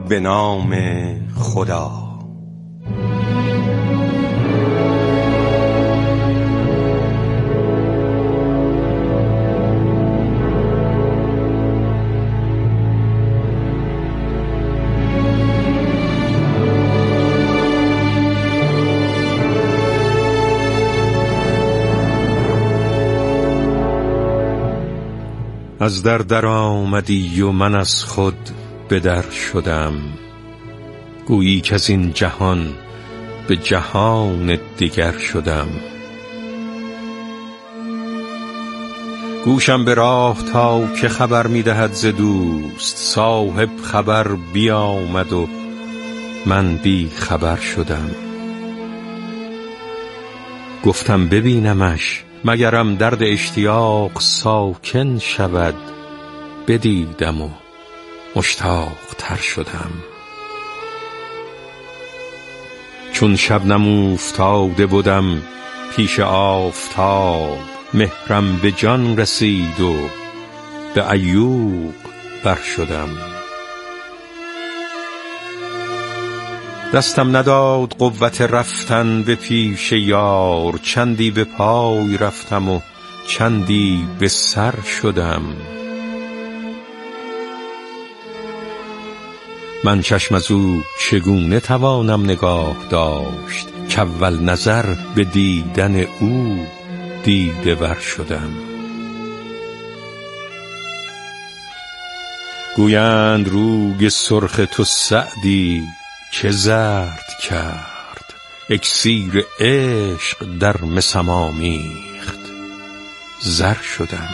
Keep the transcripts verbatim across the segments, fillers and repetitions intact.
به نام خدا. از در در آمدی و من از خود به در شدم، گویی که از این جهان به جهان دیگر شدم. گوشم به راه تا که خبر می دهد ز دوست، صاحب خبر بیامد و من بی خبر شدم. گفتم ببینمش مگرم درد اشتیاق ساکن شود، بدیدم و مشتاق تر شدم. چون شبنم افتاده بودم پیش آفتاب، مهرم به جان رسید و به عیوق بر شدم. دستم نداد قوت رفتن به پیش یار، چندی به پای رفتم و چندی به سر شدم. من چشم از او چگونه توانم نگاه داشت، که اول نظر به دیدن او دیده ور شدم. گویند روی سرخ تو سعدی چه زرد کرد، اکسیر عشق در مسم آمیخت زر شدم.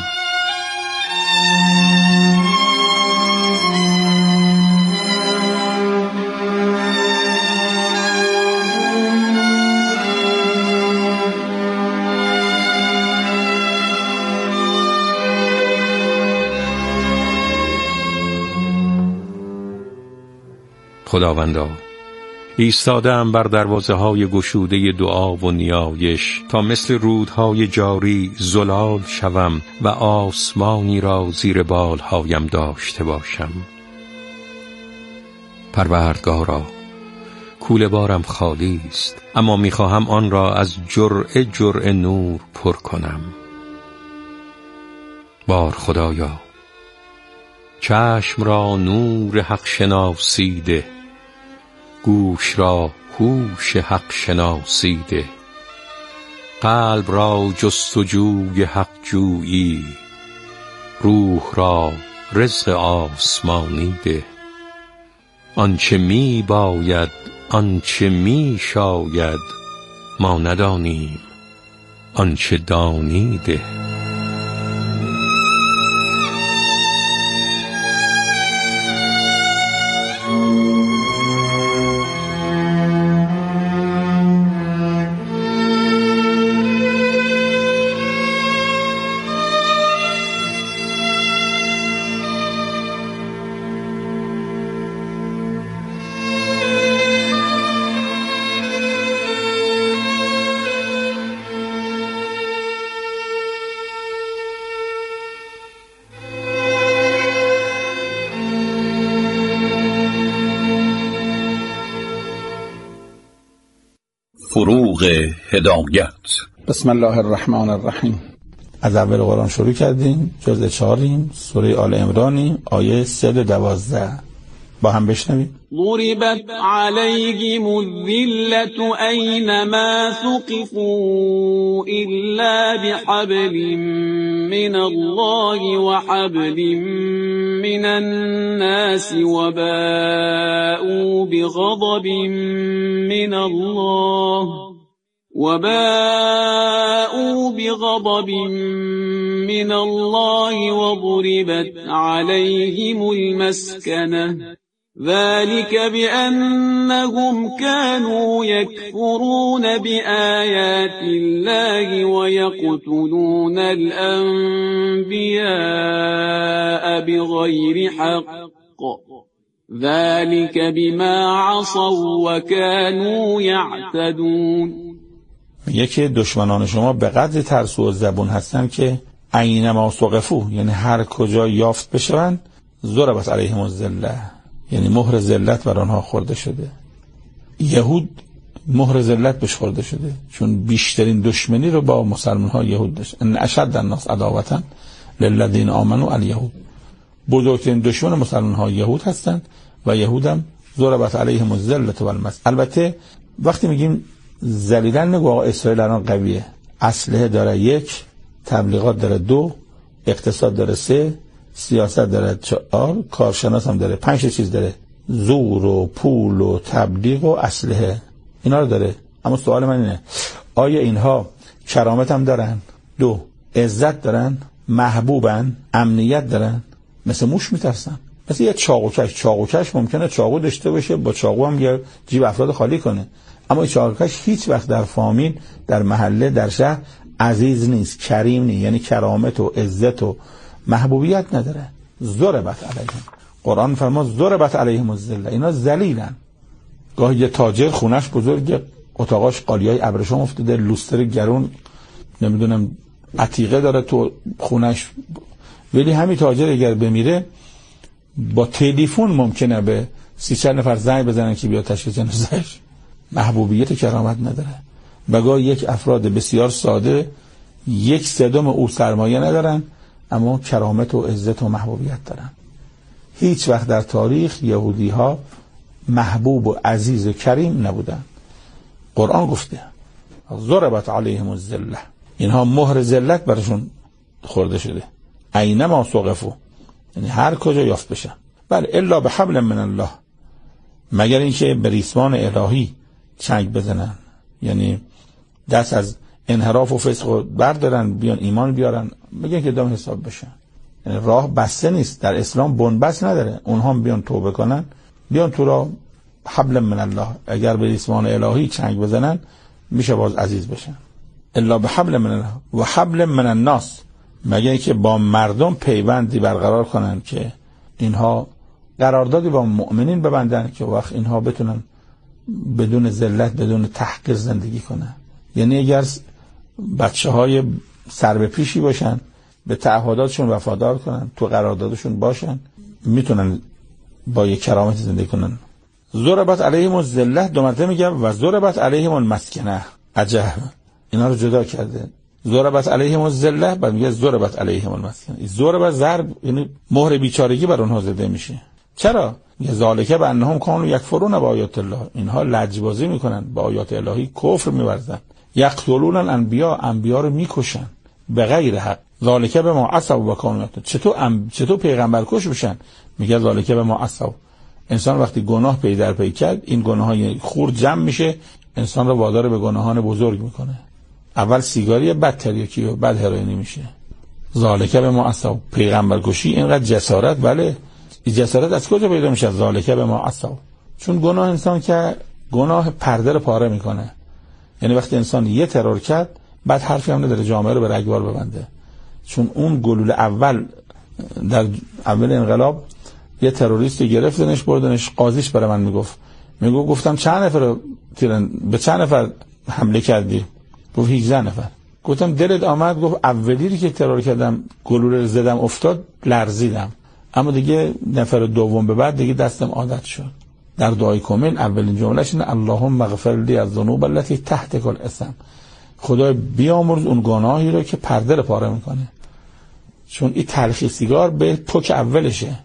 خداوندا، ایستادم بر دروازه های گشوده دعا و نیایش تا مثل رودهای جاری زلال شوم و آسمانی را زیر بالهایم داشته باشم. پروردگارا، کوله بارم خالی است، اما میخواهم آن را از جرعه جرعه نور پر کنم. بار خدایا، چشم را نور حق شناسی ده، گوش را هوش حق شناسی ده، قلب را جستجوی حق جویی، روح را رزق آسمانی ده. آنچه می باید آنچه می شاید ما ندانیم، آنچه دانی ده. فروغ هدایت. بسم الله الرحمن الرحیم. از اول قرآن شروع کردیم، جزء چهاریم، سوره آل عمرانیم، آیه سه تا دوازده. با هم بشنویم. ضربت علیهم الذلة اینما ثقفوا الا بحبل من الله وحبل من الناس وباءوا بغضب من الله وباءوا بغضب من الله وضربت عليهم المسكنة ذلك بأنهم كانوا يكفرون بآيات الله ويقتلون الأنبياء بغير حق ذلك بما عصوا وكانوا يعتدون. میگه که دشمنان شما به قدر ترسو و زبون هستن که اینما ثقفو، یعنی هر کجا یافت بشوند، ضربت علیهم الذله، یعنی مهر ذلت بر آنها خورده شده. یهود مهر ذلت بهش خورده شده، چون بیشترین دشمنی رو با مسلمان ها یهود داشت. ان اشد الناس عداوة للذین آمنوا الیهود. بزرگترین دشمن مسلمان ها یهود هستند و یهود هم ضربت علیهم الذلة والمسکنة. البته وقتی میگیم ذلیلن نگو آقا اسرائیل الان قویه، اسلحه داره یک، تبلیغات داره دو، اقتصاد داره سه، سیاست داره چهار، کارشناس هم داره پنج چیز داره، زور و پول و تبلیغ و اسلحه، اینا رو داره. اما سوال من اینه آیا اینها کرامت هم دارن؟ دو، عزت دارن؟ محبوبن؟ امنیت دارن؟ مثل موش میترسن؟ مثل یه چاقوکش. چاقوکش ممکنه چاقو داشته باشه، با چاقو هم یه جیب افراد خالی کنه، اما این چاقوکش هیچ وقت در فامیل، در محله، در شهر عزیز نیست، کریم نیست، یعنی کرامت و عزت و محبوبیت نداره. ضربت علیهم، قرآن فرما ضربت علیهم الذلة، اینا ذلیلن. گاهی یه تاجر خونش بزرگ، اتاقاش قالیای ابریشم افتاده، لوستر گرون، نمیدونم عتیقه داره تو خونش، ولی همین تاجر اگر بمیره با تلفن ممکنه به سی چهار نفر زنگ بزنن که بیا تشخیص جنازه‌اش. محبوبیت و کرامت نداره. بگاه یک افراد بسیار ساده یک سوم او سرمایه ندارن، اما کرامت و عزت و محبوبیت دارن. هیچ وقت در تاریخ یهودی ها محبوب و عزیز و کریم نبودن. قرآن گفته ضربت علیهم الذلة، اینها مهر ذلت برشون خورده شده. اینما ثقفوا، یعنی هر کجا یافت بشن. بله الا بحبل من الله، مگر اینکه به ریسمان الهی چنگ بزنن، یعنی دست از انحراف و فسق و بردارن، بیان ایمان بیارن، میگن که دام حساب بشن. یعنی راه بسته نیست، در اسلام بنبست نداره. اونها هم بیان توبه کنن، بیان تو را حبل من الله، اگر به ریسمان الهی چنگ بزنن میشه باز عزیز بشن. الا بحبل من الله و حبل من الناس، مگر اینکه با مردم پیوندی برقرار کنن که اینها قراردادی با مؤمنین ببندن که وقت اینها بتونن بدون ذلت، بدون تحقیر زندگی کنن. یعنی اگر بچه های سر به پیشی باشن، به تعهداتشون وفادار کنن، تو قراردادشون باشن، میتونن با یک کرامت زندگی کنن. ضربت علیهم الذلة دو مرتبه میگه و ضربت علیهم المسکنه. عجب، اینا رو جدا کرده. ضربت علیهم الذلة بعد میگه ضربت علیهم المسکنه. ضربت ضرب یعنی مهر بیچارگی بر اونها زده میشه. چرا؟ یه ذالک بانهم کانوا یکفرون بآیات الله، اینها لجبازی میکنن، با آیات الهی کفر میورزن. یقتلون الانبیا، انبیا رو میکشن به غیر حق. ذالک بما عصوا و کانوا یعتدون. چطور ام... چطور پیغمبر کش بشن؟ میگه ذالک بما عصوا. انسان وقتی گناه پی در پی کرد، این گناههای خرد جمع میشه، انسان رو وادار به گناهان بزرگ میکنه. اول سیگاری، بعد تریاکی و بعد هروئینی میشه. ذالک بما عصوا، پیغمبر کشی اینقدر جسارت. بله این جسارت از کجا پیدا میشه؟ ذالک بما عصوا، چون گناه انسان که گناه پرده رو پاره میکنه. یعنی وقتی انسان یه ترور کرد، بعد حرفی هم نداره جامعه رو به رگبار ببنده، چون اون گلوله اول در اول انقلاب یه تروریستی گرفتنش بردنش، قاضیش برای من میگفت میگفت گفتم چند نفر تیرن به چند نفر حمله کردی؟ گفت هجده نفر. گفتم دلت آمد؟ گفت اولی که ترور کردم گلوله رو زدم افتاد لرزیدم، اما دیگه نفر دوم به بعد دیگه دستم عادت شد. در دعای کامل اولین جملهش اینه اللهم اغفر لی الذنوب التي تحت الاسم، خدای بیامرز اون گناهی رو که پرده رو پاره میکنه. چون این تلخی سیگار به پک اولشه،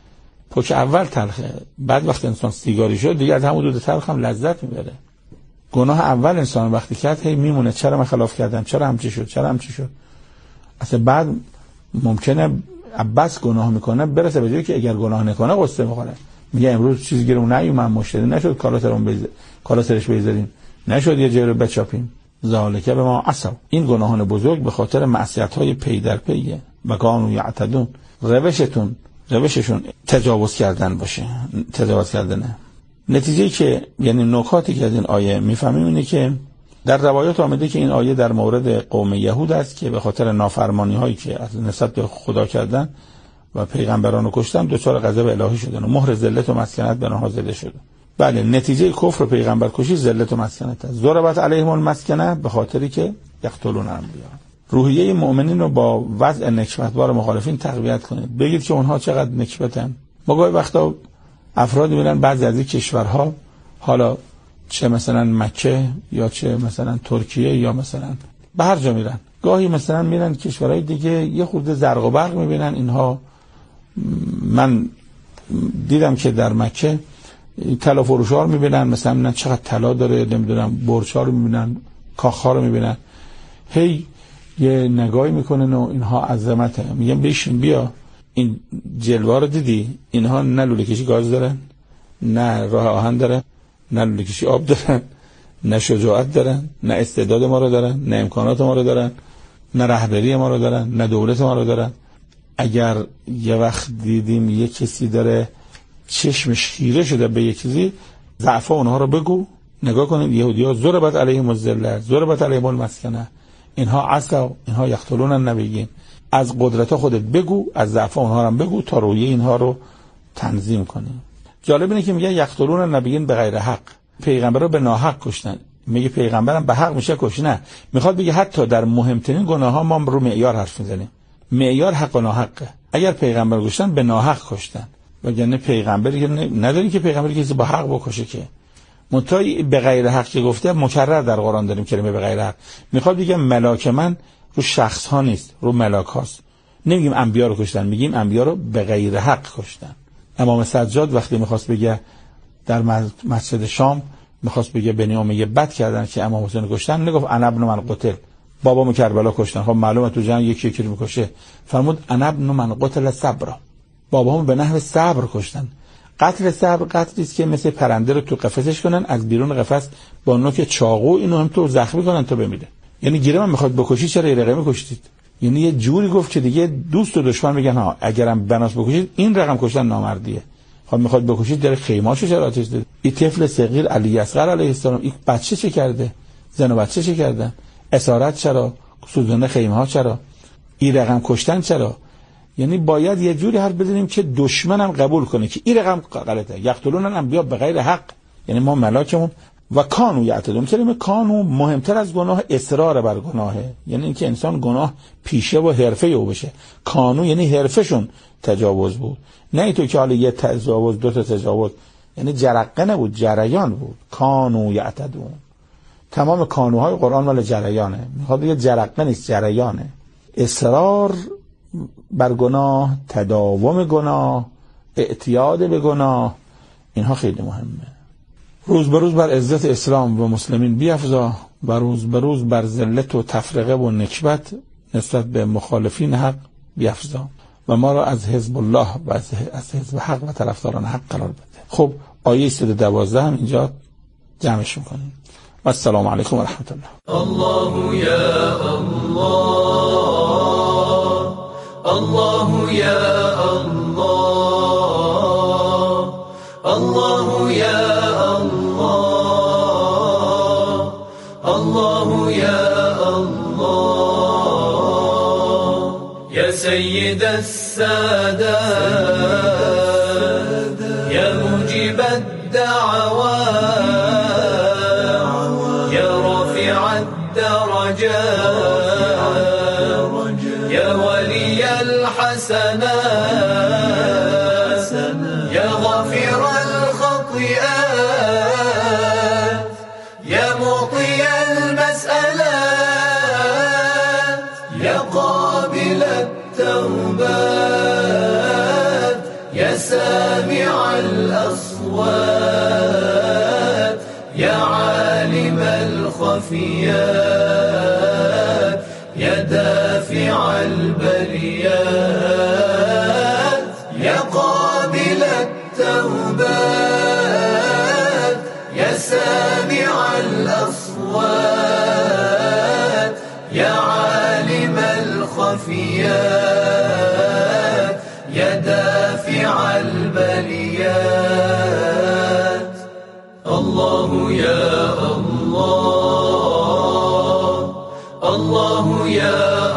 پک اول تلخه، بعد وقتی انسان سیگاری شد دیگه از همون دود تلخ هم لذت میبره. گناه اول انسان وقتی کرد هی میمونه، چرا من خلاف کردم، چرا همچی شد، چرا همچی شد. اصلا بعد ممکنه بس گناه میکنه برسه به جایی که اگر گناه نکنه قصه میخوره، میگه امروز چیزی گیرمون نیومد، مشتری نشد، کالا سرمون بیز... کالا سرش بذاریم، نشد یه جای رو بچاپیم. ذالک بما عصوا، این گناهان بزرگ به خاطر معصیت‌های پی در پیه. و کانوا یعتدون، روشتون روششون تجاوز کردن باشه، تجاوز کردنه. نتیجه که یعنی نکاتی که از این آیه میفهمیم اینه که در روایات آمده که این آیه در مورد قوم یهود است که به خاطر نافرمانی هایی که از نسبت به خدا کردن و پیغمبران رو کشتن دچار غضب الهی شدن و مهر ذلت و مسکنت به آنها زده شده. بله نتیجه کفر و پیغمبر کشی ذلت و مسکنت است. ضربت علیهم المسکنه به خاطری که یقتلون الانبیا. روحیه مؤمنین رو با وضع نکبتبار مخالفین تقویت کنید، بگید که اونها چقدر نکبتن. ما گاهی وقتا افراد میرن بعضی از این کشورها، حالا چه مثلا مکه یا چه مثلا ترکیه یا مثلا به هر جا میرن، گاهی مثلا میرن کشورهای دیگه یه خورده زرق و برق میبینن. اینها من دیدم که در مکه طلا فروشا رو میبینن، مثلا میبینن چقدر طلا داره، نمیدونم برج‌ها رو میبینن، کاخ‌ها رو میبینن، هی یه نگاهی میکنن و اینها عظمته. میگم بشین بیا این جلوه رو دیدی؟ اینها نه لوله کشی گاز دارن، نه راه آهن دارن، نه لوله کشی آب دارن، نه شجاعت دارن، نه استعداد ما رو دارن، نه امکانات ما رو دارن، نه رهبری ما رو دارن، نه دولت ما رو دارن. اگر یه وقت دیدیم یه کسی داره چشمش خیره شده به یه چیزی، ضعف اونها رو بگو. نگاه کنید یهودی‌ها ضربت علیهم الذلة ضربت علیهم المسکنه، اینها عصا، اینها یقتلون النبیین. از قدرت خودت بگو، از ضعف اونها هم بگو تا روی اینها رو تنظیم کنیم. جالب اینه که میگه یقتلون النبیین به غیر حق، پیغمبر رو به ناحق کشتن. میگه پیغمبرم به حق میشه کشت؟ نه، میخواد بگه حتی در مهمترین گناه ها ما رو معیار حرف میزنیم. معیار حق و ناحقه. اگر پیغمبر کشتن به ناحق کشتن، وگرنه پیغمبری نداری که پیغمبری کسی با حق بکشه که. منتهی به غیر حق که گفته مکرر در قرآن داریم کلمه به غیر حق. میخواد بگه ملاک من رو شخص ها نیست، رو ملاک هاست. نمیگیم انبیا رو کشتن، میگیم انبیا رو به غیر حق کشتن. امام سجاد وقتی میخواست بگه در مسجد شام میخواست بگه بنی امیه بد کردن که امام حسین کشتن، نگفت انا ابن من قتل، بابام کربلا کشتن. خب معلومه تو جنگ یکی یکی رو میکشه. فرمود انا ابن من قتل صبر، بابام به نحو صبر کشتن. قتل صبر قتلی است که مثل پرنده رو تو قفسش کنن، از بیرون قفس با نوک چاقو اینو هم تو زخمی کنن تا بمیره. یعنی گیره من میخواد بکشی، چرا یه رقم کشتید؟ یعنی یه جوری گفت که دیگه دوست و دشمن میگن ها اگرم بناس بکشید این رقم کشتن نامردیه. خب میخواد بکشید در خیماشو چرا آتش داد؟ این طفل صغیر علی اصغر علیه السلام، این بچه چه کرده؟ زن و بچه چه کردن؟ اسارت چرا؟ سوزوندن خیمه ها چرا؟ این رقم کشتن چرا؟ یعنی باید یه جوری حرف بزنیم که دشمنم قبول کنه که این رقم غلطه. یقتلون الانبیا به غیر حق، یعنی ما ملاکمون و کانو یعتدون. کلمه کانو مهمتر از گناه اصرار بر گناهه، یعنی اینکه انسان گناه پیشه و حرفه او بشه. کانو یعنی حرفشون تجاوز بود، نه اینطور که حالا یه تجاوز دو تا تجاوز، یعنی جرقه نبود، جریان بود. کانو یعتدون. تمام کانوهای قرآن مال جریانه، میخواد بگه جرقه نیست، جریانه. اصرار بر گناه، تداوم گناه، اعتیاد به گناه، اینها خیلی مهمه. روز به روز بر عزت اسلام و مسلمین بیفزا و روز به روز بر ذلت و تفرقه و نکبت نسبت به مخالفین حق بیفزا و ما را از حزب الله و از حزب حق و طرفداران حق قرار بده. خب آیه صد و دوازده هم اینجا جمعش میکنیم. و السلام علیکم و رحمت الله. الله یا الله، الله یا الله، الله یا الله، الله یا الله، یا سید السادات، یا مجیب الدعوات، يا ولي الحسنات، يا غافر الخطيئات، يا معطي المسألات، يا قابل التوبات، يا سامع الأصوات، يا عالم الخفيات، يا دافع البليات، يا قابل التوبات، يا سامع الأصوات، يا عالم الخفيات، يا دافع البليات. الله يا الله، الله يا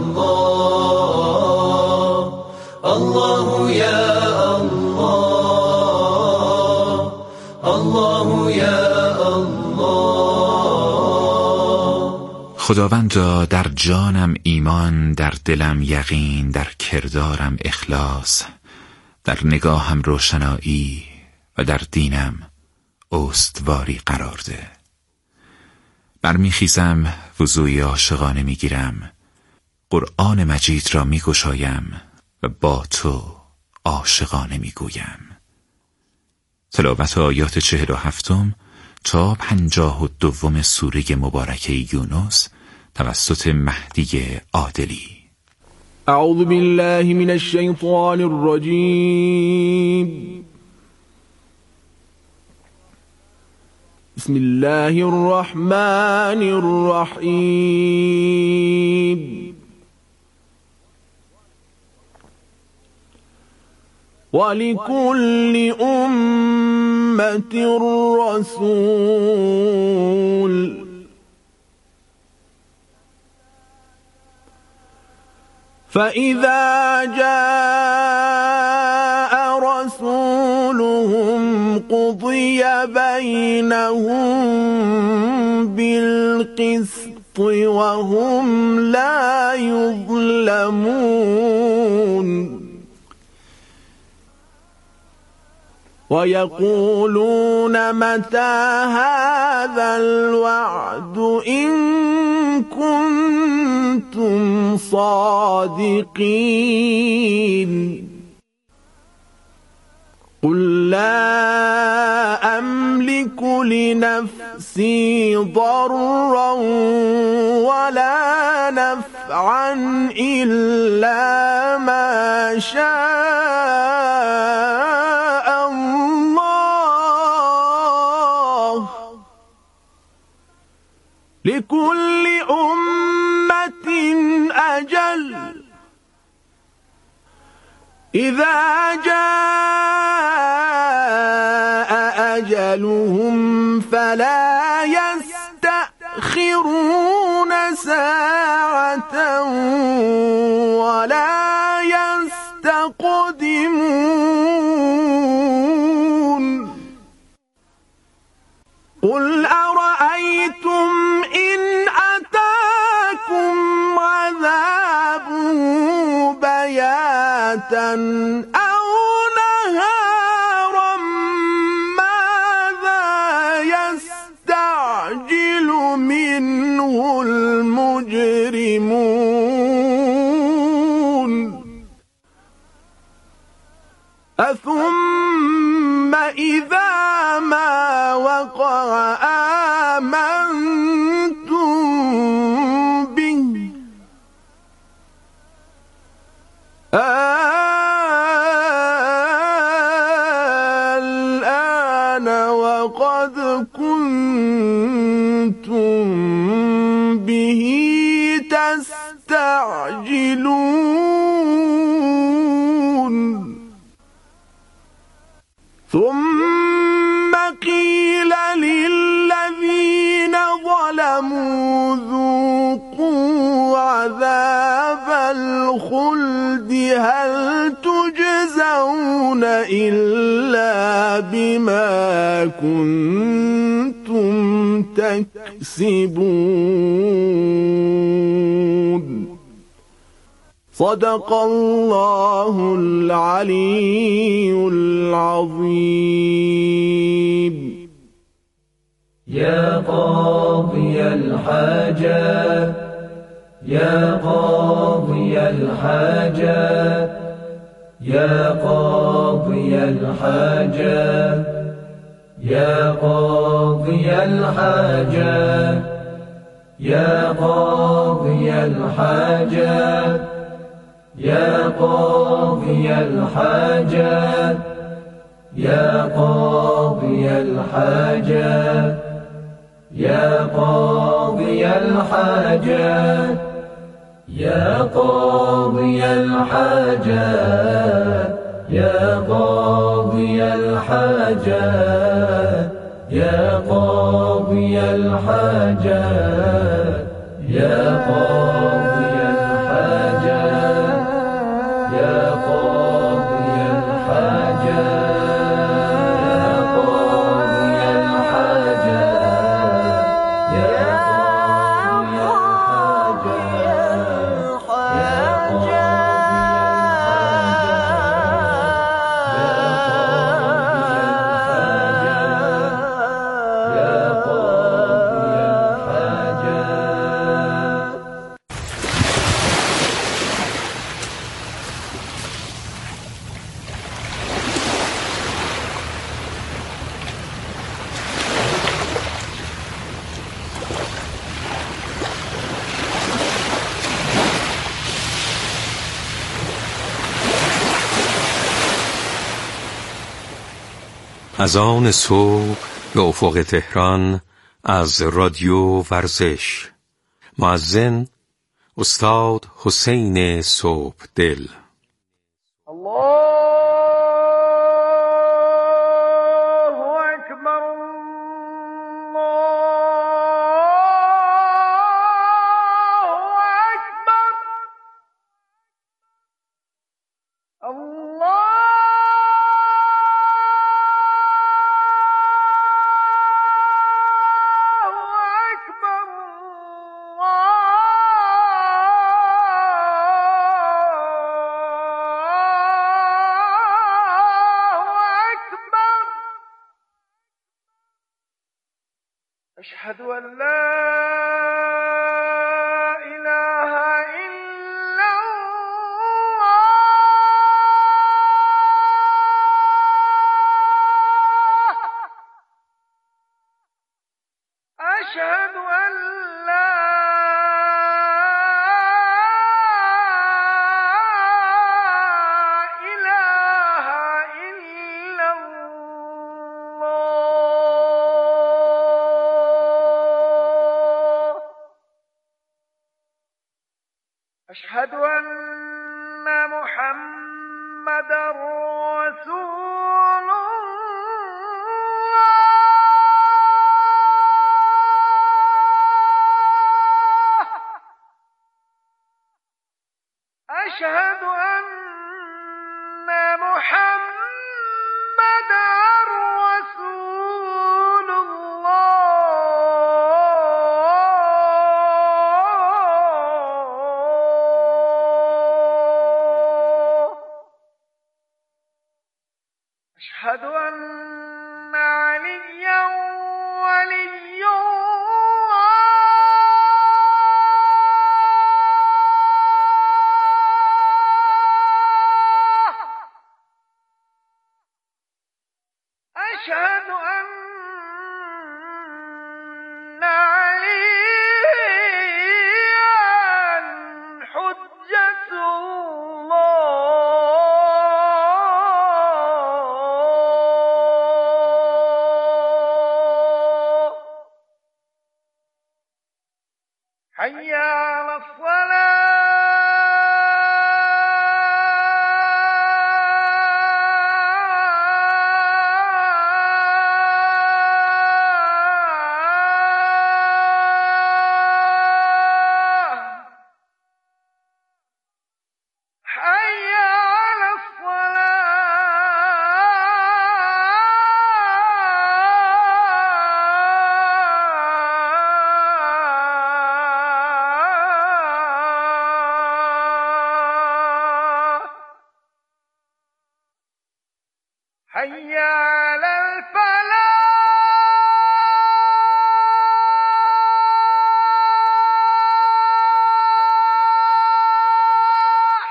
الله، الله يا الله، الله يا الله. خداوندا در جانم ایمان، در دلم یقین، در کردارم اخلاص، در نگاهم روشنایی، و در دینم استواری قرار ده. برمیخیزم وضوی عاشقانه میگیرم، قرآن مجید را میگشایم و با تو عاشقانه میگویم. تلاوت آیات چهل و هفتم تا پنجاه و دوم سوره مبارکه یونس توسط مهدی عادلی. اعوذ بالله من الشیطان الرجیم. بسم الله الرحمن الرحیم. ولكل أمة رسول فإذا جاء رسولهم قضي بينهم بالقسط وهم لا يظلمون. ويقولون متى هذا الوعد إن كنتم صادقين. قل لا أملك لنفسي ضرا ولا نفعا إلا ما شاء الله. لكل أمة أجل إذا جاء أجلهم فلا يستأخرون ساعة ولا يستقدمون. قل أرأيتم إن أتاكم عذابه بياتا أو نهارا ماذا يستعجل منه المجرمون. أثم إذا ما وقع آمنتم به الآن وقد كنتم به تستعجلون. ثم قيل للذين ظلموا ذوقوا عذاب الخلد هل تجزون إلا بما كنتم تكسبون. صدق الله العلي العظيم. يا قاضي الحاجات يا قاضي الحاجات يا قاضي الحاجات يا قاضي الحاجات يا قاضي الحاجات يا قاضي الحاجات يا قاضي الحاجات يا قاضي الحاجات يا قاضي الحاجات يا قاضي الحاجات يا قاضي الحاجات يا قاضي الحاجات يا قاضي الحاجات از آن صبح به افق تهران از رادیو ورزش. مؤذن استاد حسین صبح دل. أشهد أن لا إله إلا الله. أشهد أن لا إله إلا الله. أشهد أن محمدا رسول الله. أشهد أن محمدا رسول الله. أشهد أن عليا ولي الله. أشهد أن عليا حجة الله. حي على الصلاة. حي على الصلاة. حي على الفلاح.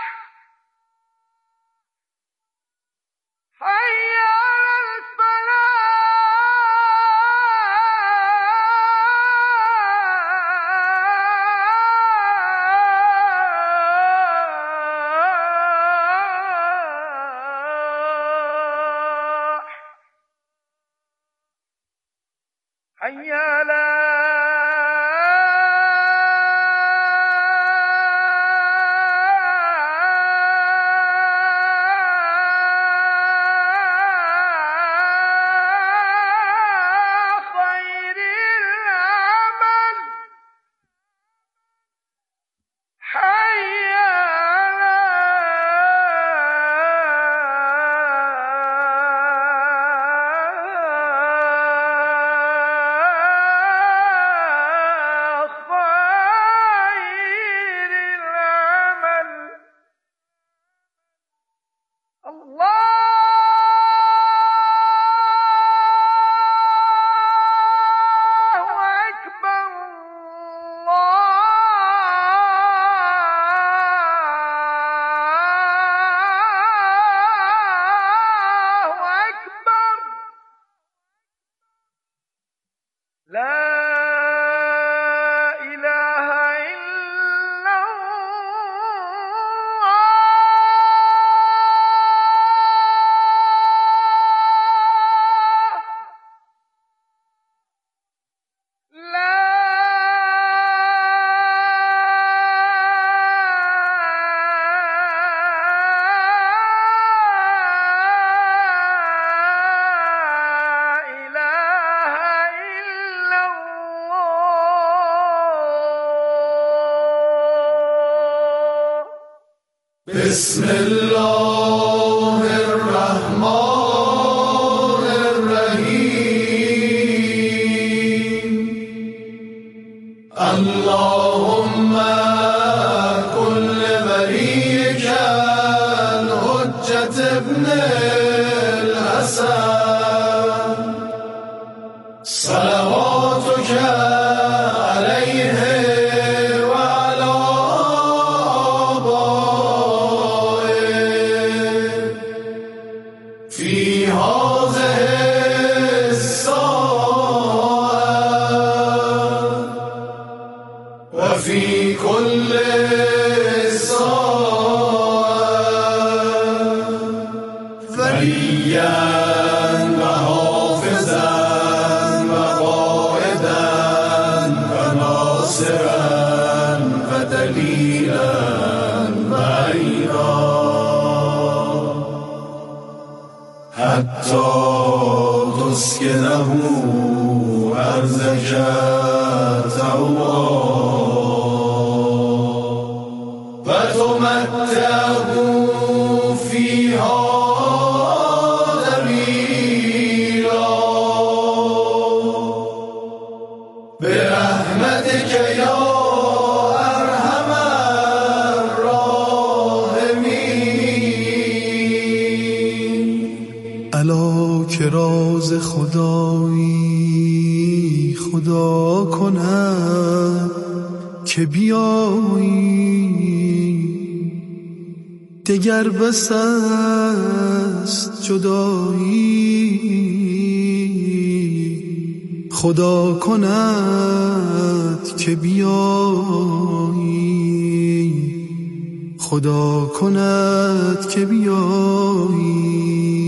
حي على الفلاح. حي على خير العمل. حي على بسم الله الرحمن الرحیم اللهم كل وليك الحجة ابن الحسن صلواتك عليه وعلى آبائه في هذه الساعة وفي كل ساعة وليا وحافظا وقائدا وناصرا ودليلا وعينا حتى تسكنه أرضك طوعا وتمتعه فيها طويلا برحمتك يا أرحم الراحمين. الا که راز خدایی خدا کند که بیایی دگر بس است جدایی خدا کند که بیایی خدا کند که بیایی.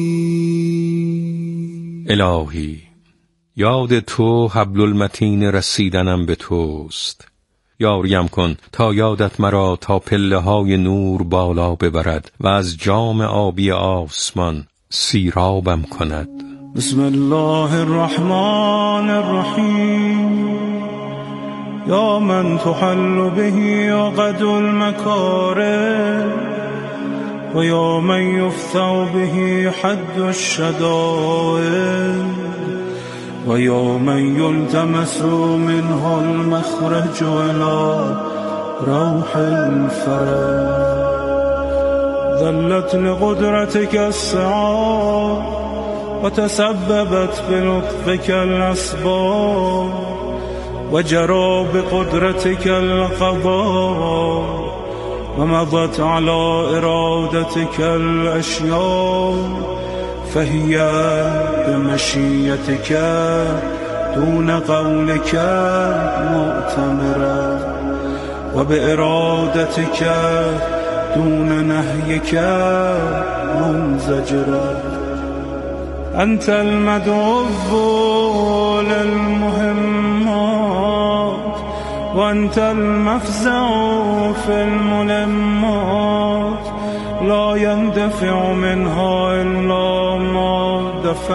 الهی یاد تو حبل المتین رسیدنم به توست. یاریم کن تا یادت مرا تا پله های نور بالا ببرد و از جام آبی آسمان سیرابم کند. بسم الله الرحمن الرحیم یا من تحل به عقد المکارم و یا من یفتح به حد الشدائد و یا من یلتمس منه المخرج الى روح الفرج. ذلت لقدرتك السعاد وتسببت بلطفك الأسباب وجرى بقدرتك القضاء ومضت على إرادتك الأشياء فهي بمشيتك دون قولك مؤتمرة وبإرادتك دون نهيك منزجرة. أنت المدعو للمهمات وأنت المفزع في الملمات لا يندفع منها إلا ما دفع